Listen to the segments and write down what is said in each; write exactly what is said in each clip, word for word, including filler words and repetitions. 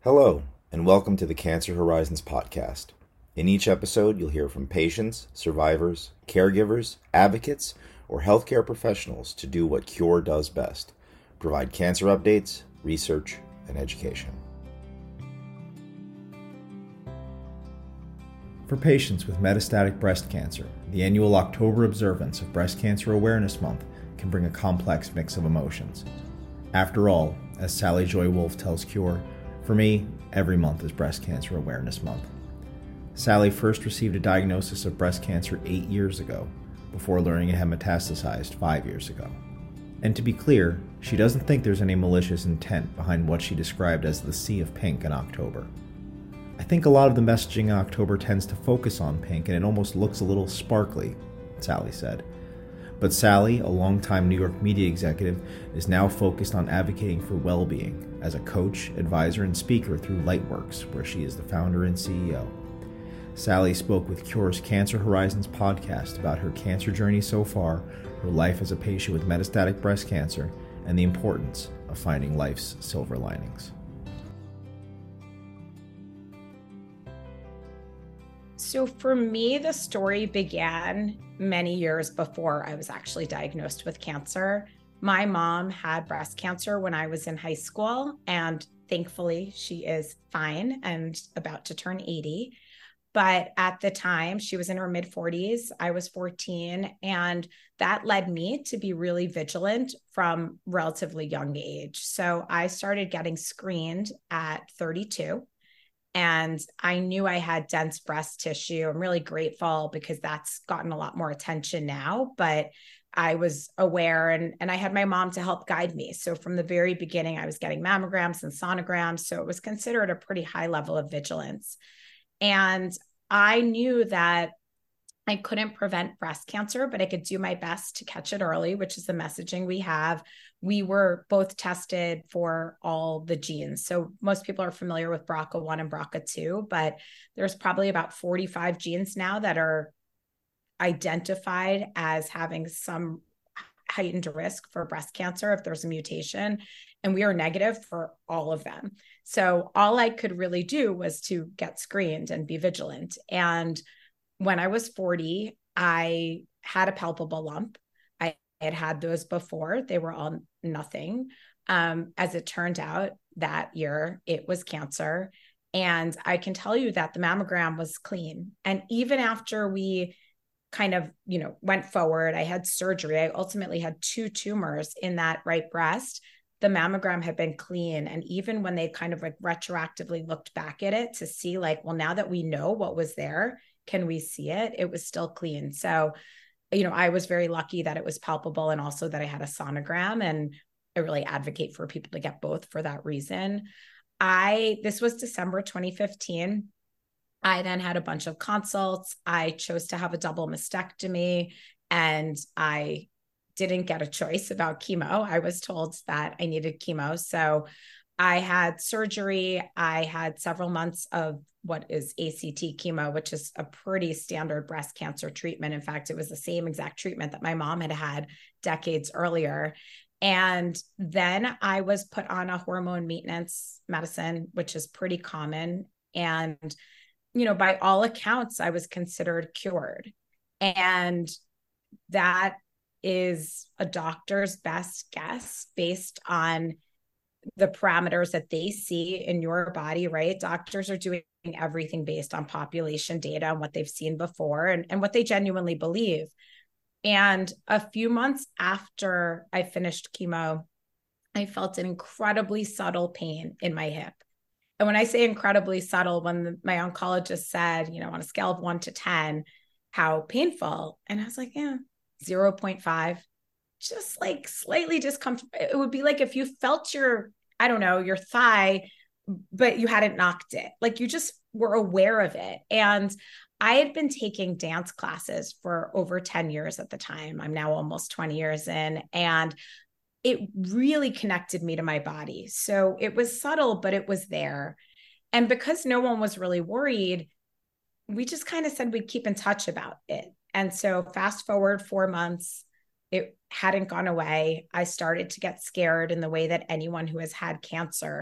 Hello, and welcome to the Cancer Horizons podcast. In each episode, you'll hear from patients, survivors, caregivers, advocates, or healthcare professionals to do what Cure does best: provide cancer updates, research, and education. For patients with metastatic breast cancer, the annual October observance of Breast Cancer Awareness Month can bring a complex mix of emotions. After all, as Sally Joy Wolf tells Cure, for me, every month is Breast Cancer Awareness Month. Sally first received a diagnosis of breast cancer eight years ago, before learning it had metastasized five years ago. And to be clear, she doesn't think there's any malicious intent behind what she described as the sea of pink in October. I think a lot of the messaging in October tends to focus on pink and it almost looks a little sparkly, Sally said. But Sally, a longtime New York media executive, is now focused on advocating for well-being as a coach, advisor, and speaker through Lightworks, where she is the founder and C E O. Sally spoke with Cure's Cancer Horizons podcast about her cancer journey so far, her life as a patient with metastatic breast cancer, and the importance of finding life's silver linings. So for me, the story began many years before I was actually diagnosed with cancer. My mom had breast cancer when I was in high school, and thankfully she is fine and about to turn eighty. But at the time, she was in her mid forties, I was fourteen, and that led me to be really vigilant from relatively young age. So I started getting screened at thirty-two. And I knew I had dense breast tissue. I'm really grateful because that's gotten a lot more attention now, but I was aware and, and I had my mom to help guide me. So from the very beginning, I was getting mammograms and sonograms. So it was considered a pretty high level of vigilance. And I knew that I couldn't prevent breast cancer, but I could do my best to catch it early, which is the messaging we have. We were both tested for all the genes. So most people are familiar with B R C A one and B R C A two, but there's probably about forty-five genes now that are identified as having some heightened risk for breast cancer if there's a mutation. And we are negative for all of them. So all I could really do was to get screened and be vigilant. And when I was forty, I had a palpable lump. I had had those before. They were all nothing. Um, as it turned out, that year, it was cancer. And I can tell you that the mammogram was clean. And even after we kind of, you know, went forward, I had surgery. I ultimately had two tumors in that right breast. The mammogram had been clean. And even when they kind of like retroactively looked back at it to see like, well, now that we know what was there, can we see it? It was still clean. So, you know, I was very lucky that it was palpable and also that I had a sonogram, and I really advocate for people to get both for that reason. I, this was December twenty fifteen. I then had a bunch of consults. I chose to have a double mastectomy, and I didn't get a choice about chemo. I was told that I needed chemo. So I had surgery. I had several months of what is A C T chemo, which is a pretty standard breast cancer treatment. In fact, it was the same exact treatment that my mom had had decades earlier. And then I was put on a hormone maintenance medicine, which is pretty common. And, you know, by all accounts, I was considered cured. And that is a doctor's best guess based on the parameters that they see in your body, right? Doctors are doing everything based on population data and what they've seen before and, and what they genuinely believe. And a few months after I finished chemo, I felt an incredibly subtle pain in my hip. And when I say incredibly subtle, when the, my oncologist said, you know, on a scale of one to ten, how painful? And I was like, yeah, zero point five. Just like slightly discomfort. It would be like if you felt your, I don't know, your thigh, but you hadn't knocked it. Like you just were aware of it. And I had been taking dance classes for over ten years at the time. I'm now almost twenty years in, and it really connected me to my body. So it was subtle, but it was there. And because no one was really worried, we just kind of said we'd keep in touch about it. And so fast forward four months, it hadn't gone away. I started to get scared in the way that anyone who has had cancer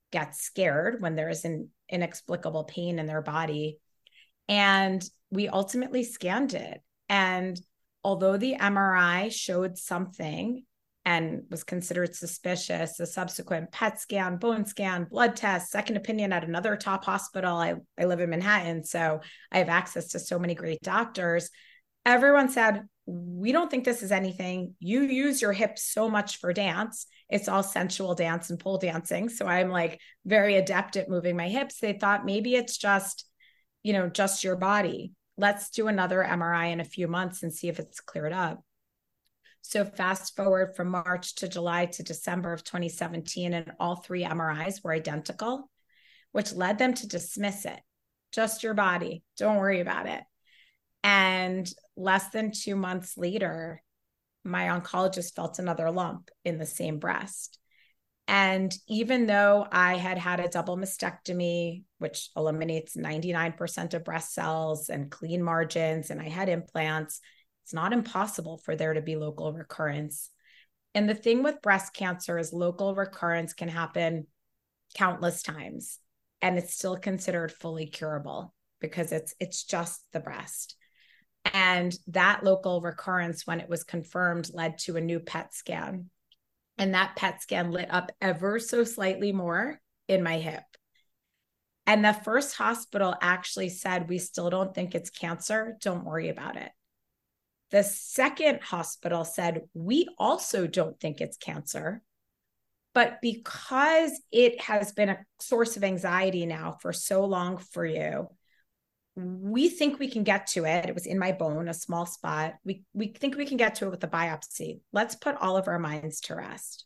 get scared when there is an inexplicable pain in their body. And we ultimately scanned it. And although the M R I showed something and was considered suspicious, a subsequent P E T scan, bone scan, blood test, second opinion at another top hospital. I, I live in Manhattan, so I have access to so many great doctors. Everyone said, we don't think this is anything. You use your hips so much for dance. It's all sensual dance and pole dancing. So I'm like very adept at moving my hips. They thought maybe it's just, you know, just your body. Let's do another M R I in a few months and see if it's cleared up. So fast forward from March to July to December of twenty seventeen, and all three M R Is were identical, which led them to dismiss it. Just your body. Don't worry about it. And less than two months later, my oncologist felt another lump in the same breast. And even though I had had a double mastectomy, which eliminates ninety-nine percent of breast cells and clean margins, and I had implants, it's not impossible for there to be local recurrence. And the thing with breast cancer is local recurrence can happen countless times, and it's still considered fully curable because it's it's just the breast. And that local recurrence, when it was confirmed, led to a new P E T scan. And that P E T scan lit up ever so slightly more in my hip. And the first hospital actually said, we still don't think it's cancer. Don't worry about it. The second hospital said, we also don't think it's cancer. But because it has been a source of anxiety now for so long for you, we think we can get to it. It was in my bone, a small spot. We, we think we can get to it with a biopsy. Let's put all of our minds to rest.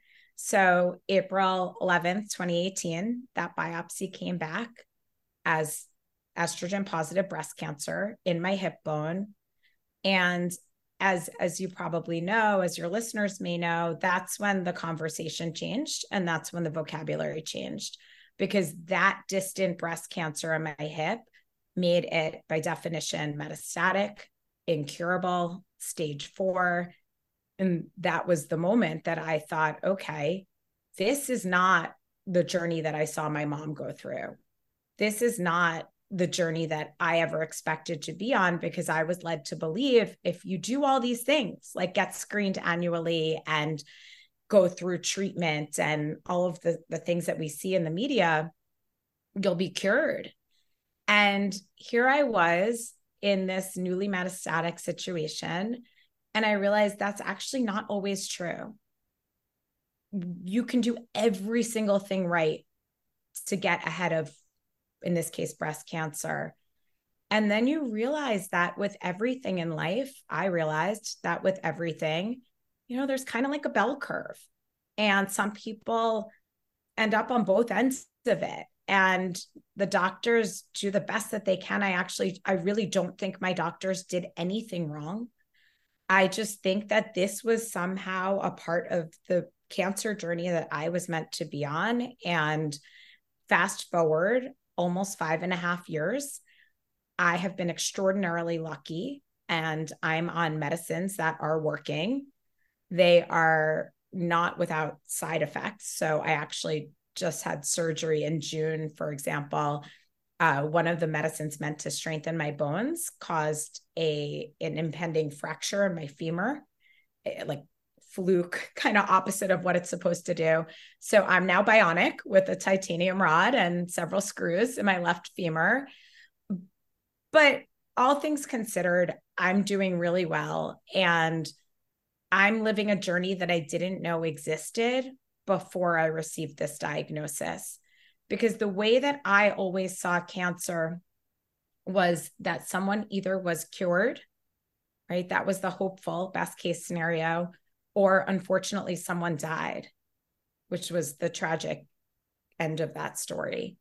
So April eleventh, twenty eighteen, that biopsy came back as estrogen positive breast cancer in my hip bone. And as, as you probably know, as your listeners may know, that's when the conversation changed. And that's when the vocabulary changed, because that distant breast cancer in my hip made it, by definition, metastatic, incurable, stage four. And that was the moment that I thought, okay, this is not the journey that I saw my mom go through. This is not the journey that I ever expected to be on, because I was led to believe if you do all these things, like get screened annually and go through treatment and all of the, the things that we see in the media, you'll be cured. And here I was in this newly metastatic situation, and I realized that's actually not always true. You can do every single thing right to get ahead of, in this case, breast cancer. And then you realize that with everything in life, I realized that with everything, you know, there's kind of like a bell curve. And some people end up on both ends of it. And the doctors do the best that they can. I actually, I really don't think my doctors did anything wrong. I just think that this was somehow a part of the cancer journey that I was meant to be on. And fast forward almost five and a half years, I have been extraordinarily lucky, and I'm on medicines that are working. They are not without side effects. So I actually just had surgery in June, for example. Uh, one of the medicines meant to strengthen my bones caused a an impending fracture in my femur, like fluke, kind of opposite of what it's supposed to do. So I'm now bionic with a titanium rod and several screws in my left femur. But all things considered, I'm doing really well. And I'm living a journey that I didn't know existed before I received this diagnosis. Because the way that I always saw cancer was that someone either was cured, right? That was the hopeful best case scenario, or unfortunately someone died, which was the tragic end of that story.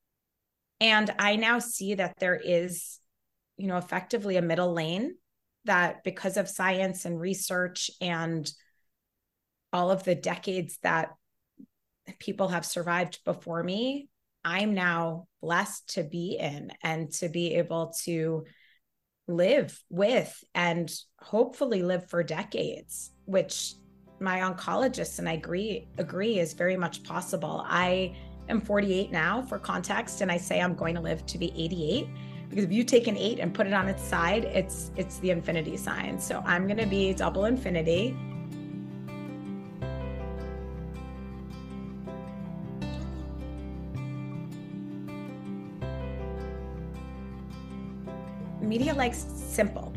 And I now see that there is, you know, effectively a middle lane that, because of science and research and all of the decades that people have survived before me, I'm now blessed to be in and to be able to live with and hopefully live for decades, which my oncologist and I agree, agree is very much possible. I am forty-eight now for context, and I say I'm going to live to be eighty-eight, because if you take an eight and put it on its side, it's it's the infinity sign. So I'm going to be double infinity. Media likes simple.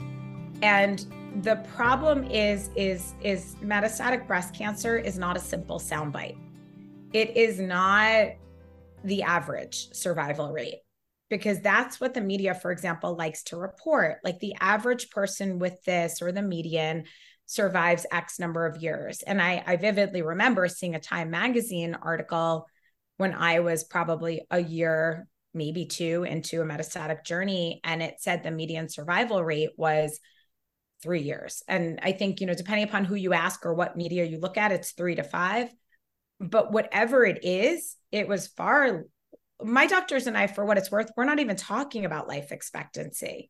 And the problem is, is, is metastatic breast cancer is not a simple soundbite. It is not the average survival rate, because that's what the media, for example, likes to report. Like the average person with this, or the median, survives X number of years. And I, I vividly remember seeing a Time magazine article when I was probably a year, maybe two, into a metastatic journey. And it said the median survival rate was three years. And I think, you know, depending upon who you ask or what media you look at, it's three to five. But whatever it is, it was far, my doctors and I, for what it's worth, we're not even talking about life expectancy.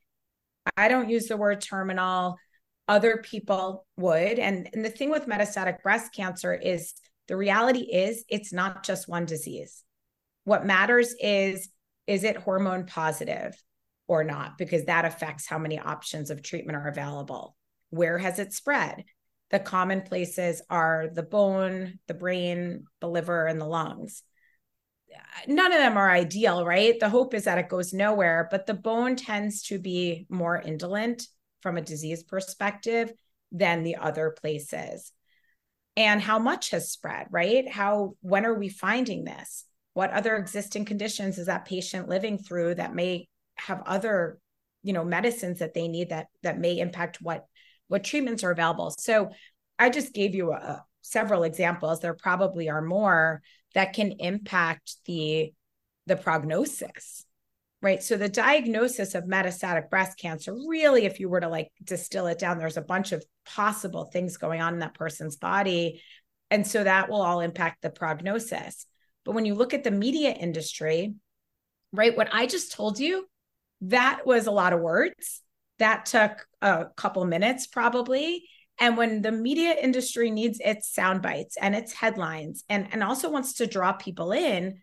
I don't use the word terminal. Other people would. And, and the thing with metastatic breast cancer is, the reality is it's not just one disease. What matters is, is it hormone positive or not? Because that affects how many options of treatment are available. Where has it spread? The common places are the bone, the brain, the liver, and the lungs. None of them are ideal, right? The hope is that it goes nowhere, but the bone tends to be more indolent from a disease perspective than the other places. And how much has spread, right? How, when are we finding this? What other existing conditions is that patient living through that may have other, you know, medicines that they need that, that may impact what, what treatments are available. So I just gave you a, several examples. There probably are more that can impact the, the prognosis, right? So the diagnosis of metastatic breast cancer, really, if you were to like distill it down, there's a bunch of possible things going on in that person's body. And so that will all impact the prognosis. But when you look at the media industry, right, what I just told you, that was a lot of words. That took a couple minutes probably. And when the media industry needs its sound bites and its headlines, and, and also wants to draw people in,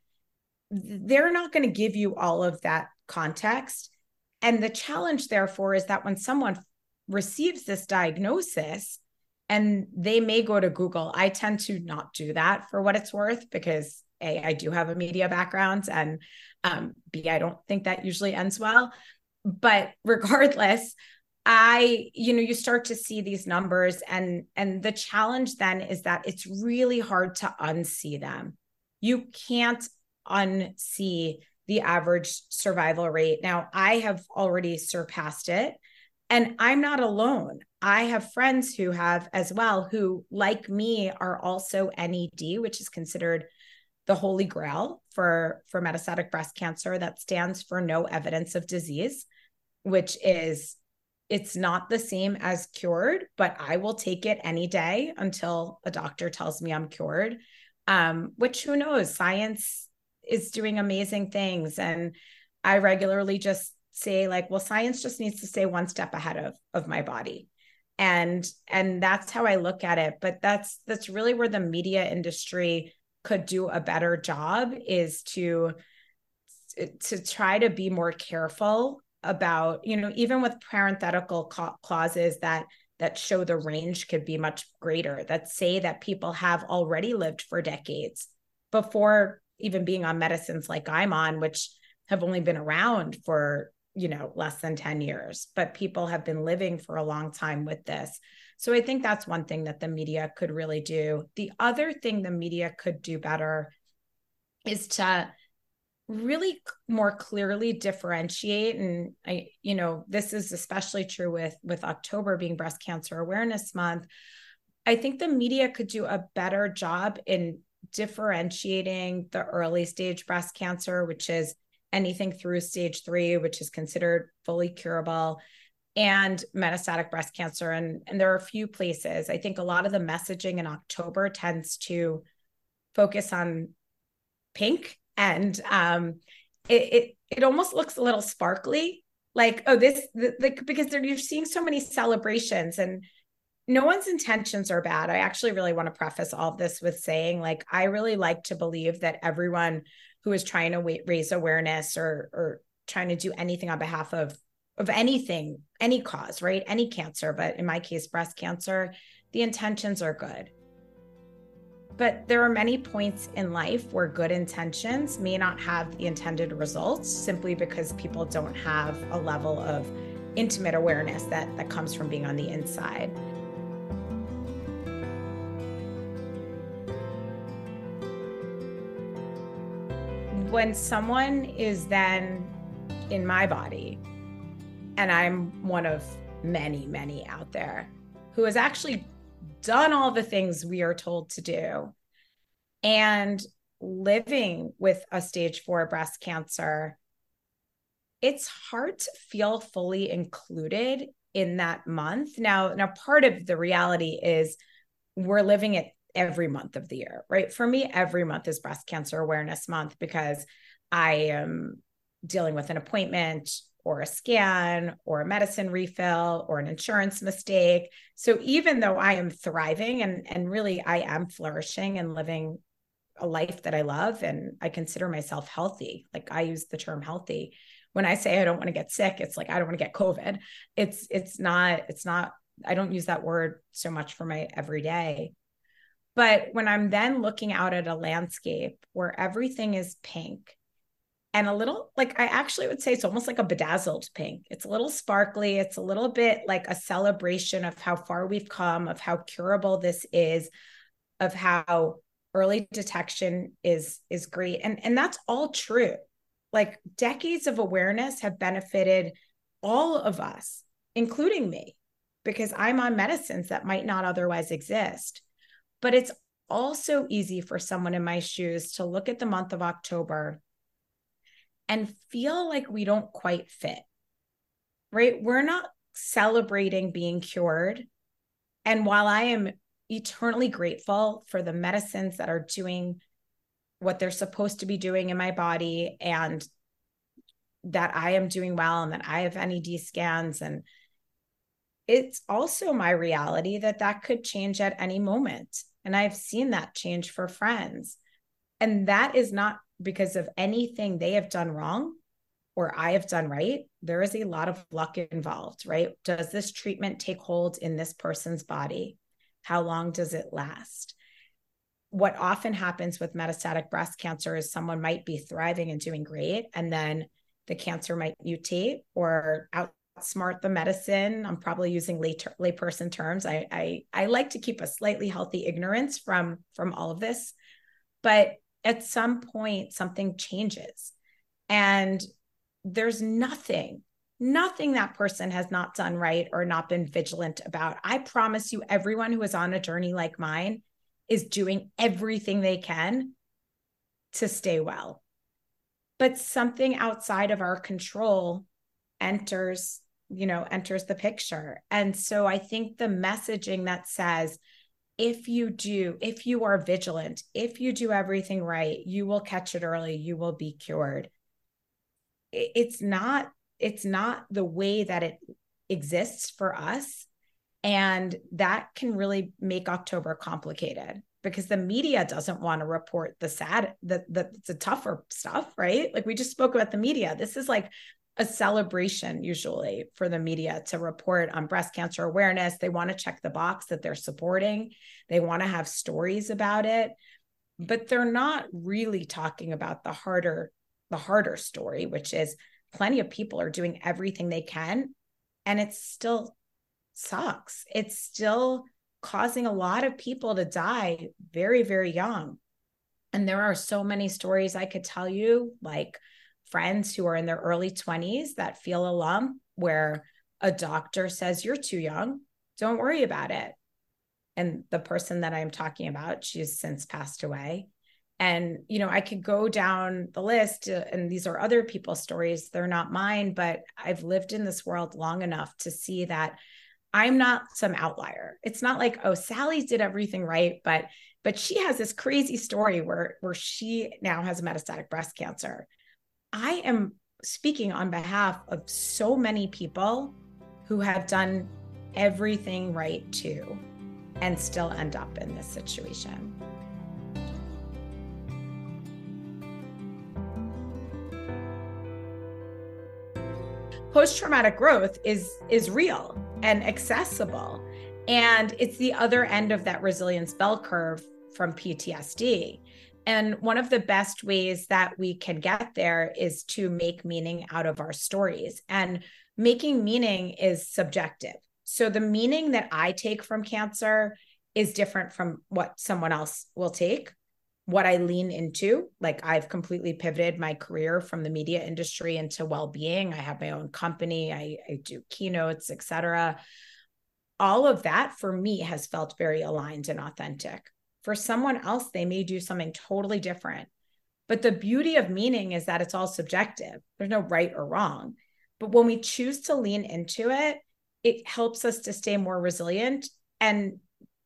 they're not going to give you all of that context. And the challenge, therefore, is that when someone receives this diagnosis and they may go to Google, I tend to not do that for what it's worth, because A, I do have a media background, and um, B, I don't think that usually ends well. But regardless, I, you know, you start to see these numbers, and, and the challenge then is that it's really hard to unsee them. You can't unsee the average survival rate. Now, I have already surpassed it, and I'm not alone. I have friends who have as well, who, like me, are also N E D, which is considered the holy grail for, for metastatic breast cancer. That stands for no evidence of disease, which is, it's not the same as cured, but I will take it any day until a doctor tells me I'm cured, um, which, who knows, science is doing amazing things. And I regularly just say, like, well, science just needs to stay one step ahead of, of my body. And, and that's how I look at it. But that's, that's really where the media industry could do a better job, is to, to try to be more careful about, you know, even with parenthetical clauses that, that show the range could be much greater, that say that people have already lived for decades before even being on medicines like I'm on, which have only been around for, you know, less than ten years, but people have been living for a long time with this. So I think that's one thing that the media could really do. The other thing the media could do better is to really more clearly differentiate. And I, you know, this is especially true with, with October being Breast Cancer Awareness Month. I think the media could do a better job in differentiating the early stage breast cancer, which is anything through stage three, which is considered fully curable, and metastatic breast cancer. And, and there are a few places. I think a lot of the messaging in October tends to focus on pink, and um, it, it it almost looks a little sparkly, like, oh, this, the, the, because you're seeing so many celebrations, and no one's intentions are bad. I actually really want to preface all of this with saying, like, I really like to believe that everyone who is trying to wa- raise awareness or, or trying to do anything on behalf of, of anything, any cause, right? Any cancer, but in my case, breast cancer, the intentions are good. But there are many points in life where good intentions may not have the intended results simply because people don't have a level of intimate awareness that, that comes from being on the inside. When someone is then in my body, and I'm one of many, many out there who has actually done all the things we are told to do, and living with a stage four breast cancer, it's hard to feel fully included in that month. Now, now part of the reality is we're living it every month of the year, right? For me, every month is Breast Cancer Awareness Month because I am dealing with an appointment or a scan or a medicine refill or an insurance mistake. So even though I am thriving and, and really I am flourishing and living a life that I love, and I consider myself healthy, like I use the term healthy. When I say I don't want to get sick, it's like I don't want to get COVID. It's it's not, it's not, I don't use that word so much for my everyday. But when I'm then looking out at a landscape where everything is pink and a little, like I actually would say it's almost like a bedazzled pink. It's a little sparkly. It's a little bit like a celebration of how far we've come, of how curable this is, of how early detection is, is great. And, and that's all true. Like decades of awareness have benefited all of us, including me, because I'm on medicines that might not otherwise exist. But it's also easy for someone in my shoes to look at the month of October and feel like we don't quite fit, right? We're not celebrating being cured. And while I am eternally grateful for the medicines that are doing what they're supposed to be doing in my body, and that I am doing well, and that I have N E D scans, and it's also my reality that that could change at any moment. And I've seen that change for friends. And that is not because of anything they have done wrong or I have done right. There is a lot of luck involved, right? Does this treatment take hold in this person's body? How long does it last? What often happens with metastatic breast cancer is someone might be thriving and doing great, and then the cancer might mutate or outsmart the medicine. I'm probably using lay ter- layperson terms. I, I I like to keep a slightly healthy ignorance from from all of this, but at some point something changes, and there's nothing, nothing that person has not done right or not been vigilant about. I promise you, everyone who is on a journey like mine is doing everything they can to stay well. But something outside of our control enters, you know, enters the picture. And so I think the messaging that says, if you do, if you are vigilant, if you do everything right, you will catch it early, you will be cured. It's not, it's not the way that it exists for us. And that can really make October complicated because the media doesn't want to report the sad, the, the, the tougher stuff, right? Like we just spoke about the media. This is like a celebration usually for the media to report on breast cancer awareness. They want to check the box that they're supporting. They want to have stories about it, but they're not really talking about the harder, the harder story, which is plenty of people are doing everything they can, and it's still sucks. It's still causing a lot of people to die very, very young. And there are so many stories I could tell you, like friends who are in their early twenties that feel a lump where a doctor says, you're too young, don't worry about it. And the person that I'm talking about, she's since passed away. And, you know, I could go down the list, and these are other people's stories. They're not mine, but I've lived in this world long enough to see that I'm not some outlier. It's not like, oh, Sally did everything right, but but she has this crazy story where, where she now has metastatic breast cancer. I am speaking on behalf of so many people who have done everything right too, and still end up in this situation. post-traumatic growth is is real and accessible. And it's the other end of that resilience bell curve from P T S D. And one of the best ways that we can get there is to make meaning out of our stories. And making meaning is subjective. So the meaning that I take from cancer is different from what someone else will take. What I lean into, like I've completely pivoted my career from the media industry into well-being. I have my own company. I, I do keynotes, et cetera. All of that for me has felt very aligned and authentic. For someone else, they may do something totally different. But the beauty of meaning is that it's all subjective. There's no right or wrong. But when we choose to lean into it, it helps us to stay more resilient. And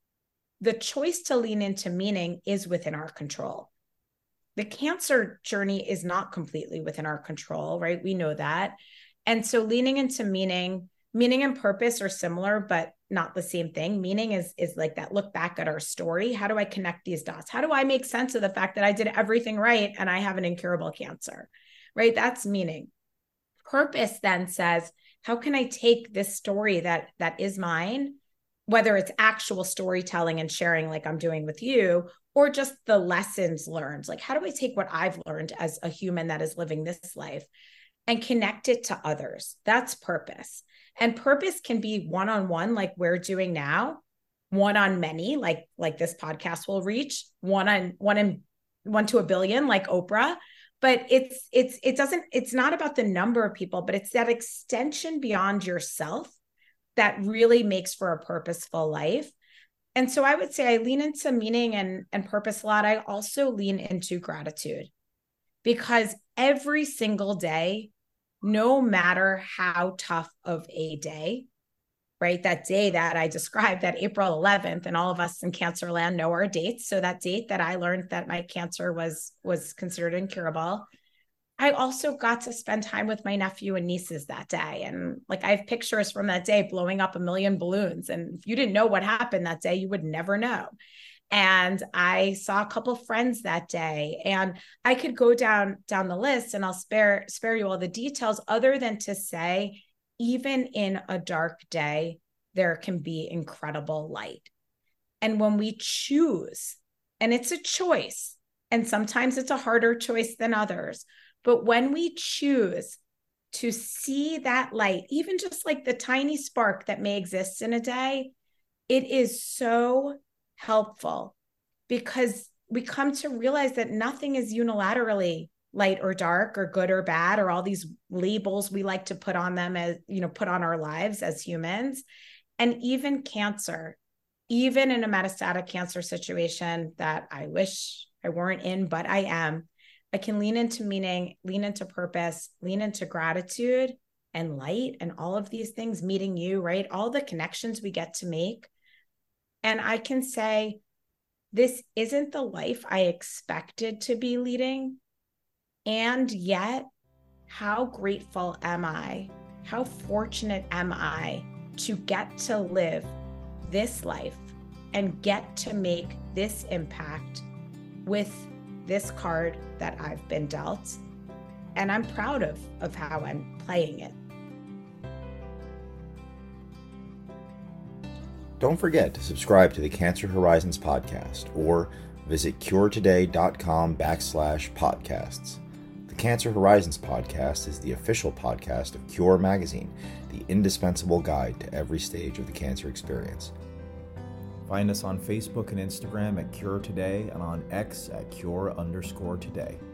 the choice to lean into meaning is within our control. The cancer journey is not completely within our control, right? We know that. And so leaning into meaning, meaning and purpose are similar, but not the same thing. Meaning is, is like that look back at our story. How do I connect these dots? How do I make sense of the fact that I did everything right and I have an incurable cancer, right? That's meaning. Purpose then says, how can I take this story that that is mine, whether it's actual storytelling and sharing like I'm doing with you, or just the lessons learned. Like, how do I take what I've learned as a human that is living this life and connect it to others? That's purpose. And purpose can be one-on-one, like we're doing now, one on many, like, like this podcast will reach, one on one in one to a billion, like Oprah. But it's, it's, it doesn't, it's not about the number of people, but it's that extension beyond yourself that really makes for a purposeful life. And so I would say I lean into meaning and, and purpose a lot. I also lean into gratitude, because every single day, no matter how tough of a day, right? That day that I described, that April eleventh, and all of us in cancer land know our dates. So that date that I learned that my cancer was, was considered incurable, I also got to spend time with my nephew and nieces that day. And like, I have pictures from that day blowing up a million balloons. And if you didn't know what happened that day, you would never know. And I saw a couple of friends that day, and I could go down, down the list, and I'll spare, spare you all the details, other than to say, even in a dark day, there can be incredible light. And when we choose, and it's a choice, and sometimes it's a harder choice than others, but when we choose to see that light, even just like the tiny spark that may exist in a day, it is so helpful, because we come to realize that nothing is unilaterally light or dark or good or bad, or all these labels we like to put on them as, you know, put on our lives as humans. And even cancer, even in a metastatic cancer situation that I wish I weren't in, but I am, I can lean into meaning, lean into purpose, lean into gratitude and light and all of these things, meeting you, right? All the connections we get to make. And I can say, this isn't the life I expected to be leading. And yet, how grateful am I? How fortunate am I to get to live this life and get to make this impact with this card that I've been dealt. And I'm proud of, of how I'm playing it. Don't forget to subscribe to the Cancer Horizons podcast, or visit curetoday.com backslash podcasts. The Cancer Horizons podcast is the official podcast of Cure Magazine, the indispensable guide to every stage of the cancer experience. Find us on Facebook and Instagram at Cure Today, and on X at Cure underscore Today.